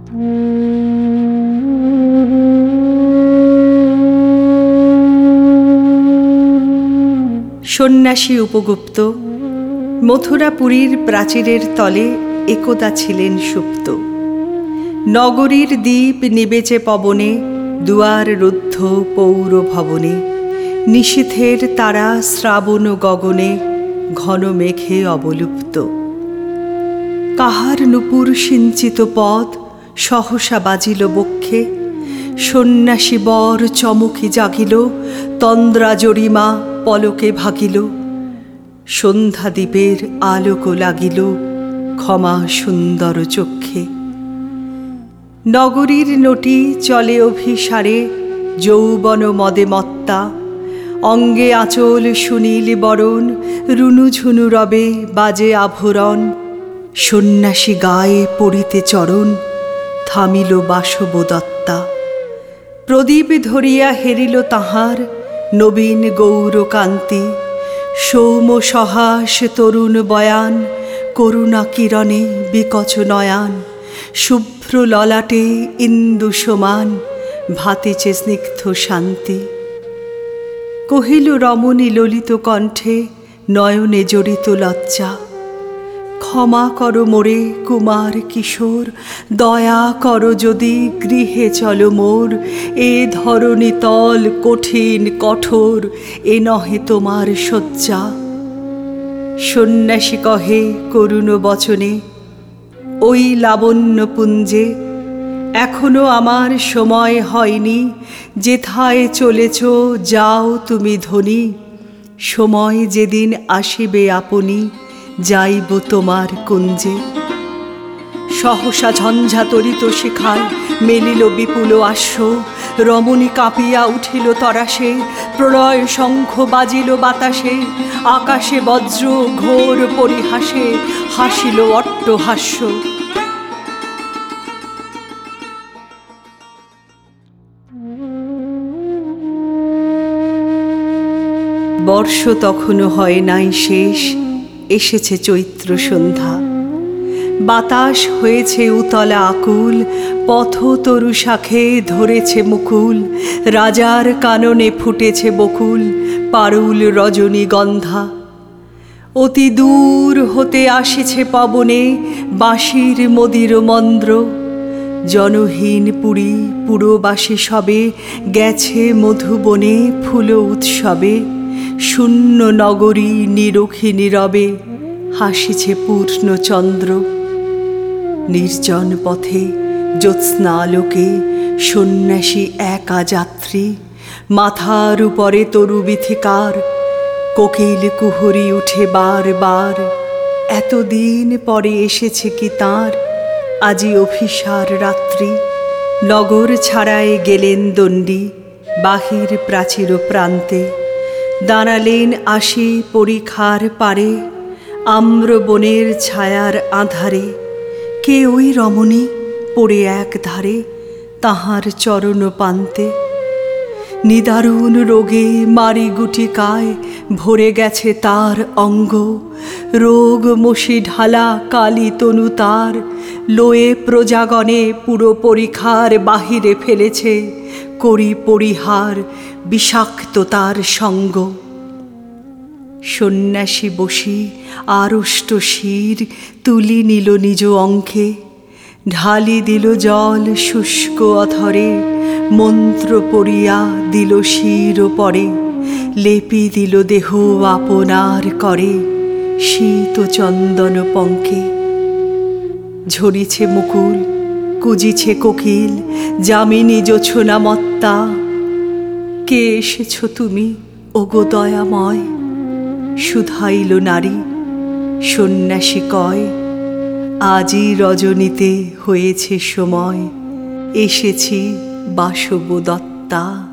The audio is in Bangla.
সন্ন্যাসী উপগুপ্ত মথুরাপুরীর প্রাচীরের তলে একদা ছিলেন সুপ্ত। নগরীর দ্বীপ নিবেচে পবনে, দুয়ার রুদ্ধ পৌর ভবনে। নিশীথের তারা শ্রাবণ গগনে, ঘন মেঘে অবলুপ্ত। কাহার নূপুর সিঞ্চিত পদ সহসা বাজিল বক্ষে। সন্ন্যাসী বর চমকি জাগিল, তন্দ্রা জরিমা পলকে ভাগিল। সন্ধ্যাদ্বীপের আলোক লাগিল, ক্ষমা সুন্দর চক্ষে। নগরীর নটি চলে অভিসারে, যৌবন মদে মত্তা। অঙ্গে আঁচল সুনীল বরণ, রুনুঝুনু রবে বাজে আভরণ। সন্ন্যাসী গায়ে পড়িতে চরণ, থামিল বাসবদত্তা। প্রদীপ ধরিয়া হেরিল তাহার, নবীন গৌরকান্তি। সৌম সহাস তরুণ বয়ান, করুণা কিরণে বিকচ নয়ান। শুভ্র ললাটে ইন্দু সমান, ভাতিছে স্নিগ্ধ শান্তি। কহিল রমণী ললিত কণ্ঠে, নয়নে জড়িত লজ্জা। ক্ষমা কর মোরে কুমার কিশোর, দয়া কর যদি গৃহে চলো মোর। এ ধরণী তল কঠিন কঠোর, এ নহে তোমার শয্যা। সন্ন্যাসী কহে করুণ বচনে, ওই লাবণ্যপুঞ্জে এখনো আমার সময় হয়নি। যেথায় চলেছ যাও তুমি ধনী, সময় যেদিন আসিবে আপনি, যাইব তোমার কুঞ্জে। সহসা ঝঞ্ঝা তরিত শিখায়, মেলিল বিপুল আশ্ব। রমণী কাঁপিয়া উঠিল তরাসে, প্রলয় শঙ্খ বাজিল বাতাসে। আকাশে বজ্র ঘোর পরিহাসে, হাসিল অট্টহাস্য। বর্ষ তখনও হয় নাই শেষ, এসেছে চৈত্র সন্ধ্যা। বাতাস হয়েছে উতলা আকুল, পথ তরু শাখে ধরেছে মুকুল। রাজার কাননে ফুটেছে বকুল, পারুল রজনীগন্ধা। অতি দূর হতে আসিছে পবনে, বাঁশির মদির মন্দ্র। জনহীন পুরী পুরবাসী সবে, গেছে মধুবনে ফুল উৎসবে। শূন্য নগরী নিরখী নীরবে, হাসিছে পূর্ণচন্দ্র। নির্জন পথে জ্যোৎস্নালোকে, সন্ন্যাসী একা যাত্রী। মাথার উপরে তরু বিথিকার, কোকিল কুহরি উঠে বার বার। এতদিন পরে এসেছে কি তাঁর, আজি অভিসার রাত্রি। নগর ছাড়ায় গেলেন দণ্ডী, বাহির প্রাচীর প্রান্তে। দাঁড়ালেন আসি পরিখার পারে, আম্র বনের ছায়ার আঁধারে। কে ওই রমণী পড়ে এক ধারে, তাহার চরণ পান্তে। নিদারুণ রোগে মারি গুটিকায়, ভরে গেছে তার অঙ্গ। রোগ মশি ঢালা কালী তনু তার, লোয়ে প্রজাগণে পুরো পরিখার বাহিরে ফেলেছে। করি পরিহার বিষাক্ত তার সঙ্গ। সন্ন্যাসী বসি আড়ষ্ট শির, তুলি নিল নিজ অঙ্কে। ঢালি দিল জল শুষ্ক অধরে, মন্ত্র পড়িয়া দিল শির পরে। লেপি দিল দেহ আপনার করে, শীত চন্দন পঙ্কে। ঝরিছে মুকুল কুজিছে কোকিল, যামিনী জোছনা মত্তা। কে এসেছ তুমি ওগো দয়াময়, শুধাইল নারী। সন্ন্যাসী কয়, আজই রজনীতে হয়েছে সময়, এসেছি বাসবদত্তা।